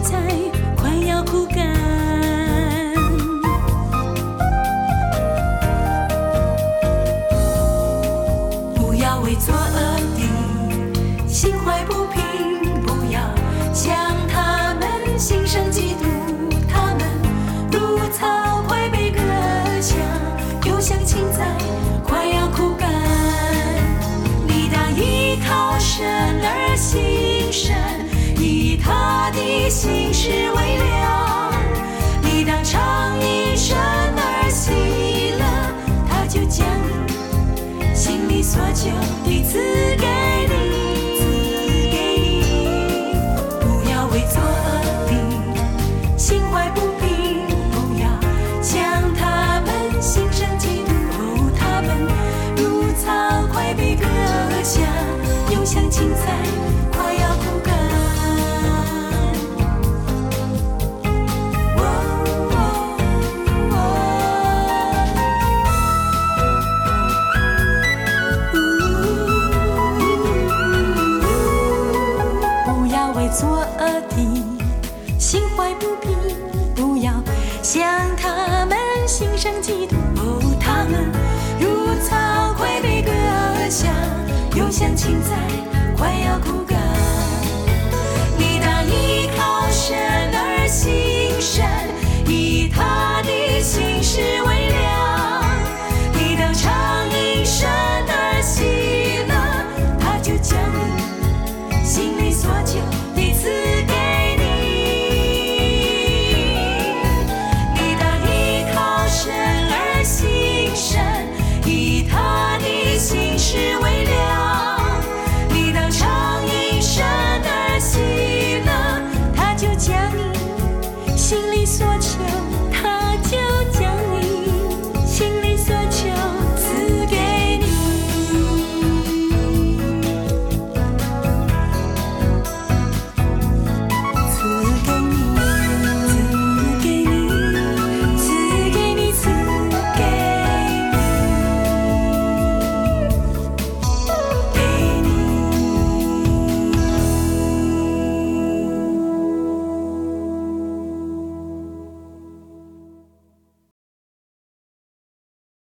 菜快要枯干。不要为作恶的心怀不平，不要向他们心生嫉妒，他们如草快被割下，又像青菜快要枯干。你当依靠神而行善，以他的心事为粮，你当常因神而喜乐，他就将你心里所求的赐给你。不要为作恶的心怀不平，不要向他们心生嫉妒，他们如草快被割下，又像青菜快要枯干。不要为作恶的心怀不平，不要向他们心生嫉妒，他们如草快被割下，又像青菜快要枯干。